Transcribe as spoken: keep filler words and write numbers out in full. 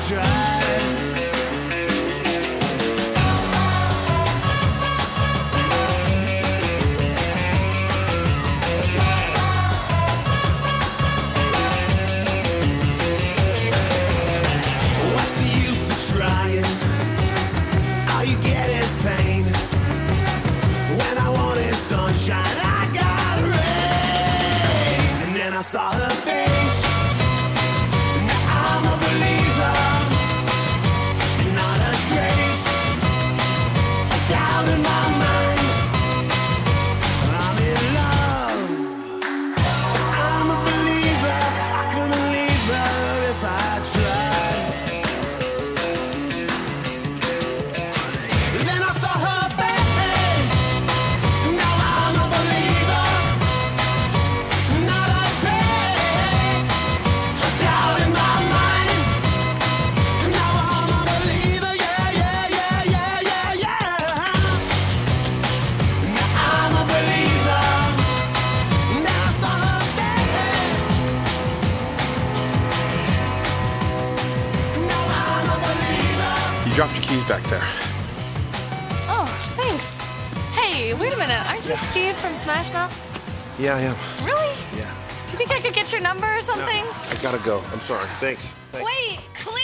tried. What's the use of trying? All you get is pain. When I wanted sunshine, I got rain. And then I saw her face. Now I'm a believer. Not a trace of doubt in my mind. I'm in love. I'm a believer. I couldn't leave her if I tried. Then I saw her face. Now I'm a believer. Not a trace of doubt in my mind. Now I'm a believer. Yeah, yeah, yeah, yeah, yeah, yeah. Now I'm a believer. Then I saw her face. Now I'm a believer. You dropped your keys back there. Oh, thanks. Hey, wait a minute. Aren't you Steve from Smash Mouth? Yeah, I am. Really? Yeah. Do you think I could get your number or No, something? I gotta go. I'm sorry. Thanks. Thanks. Wait, Clay!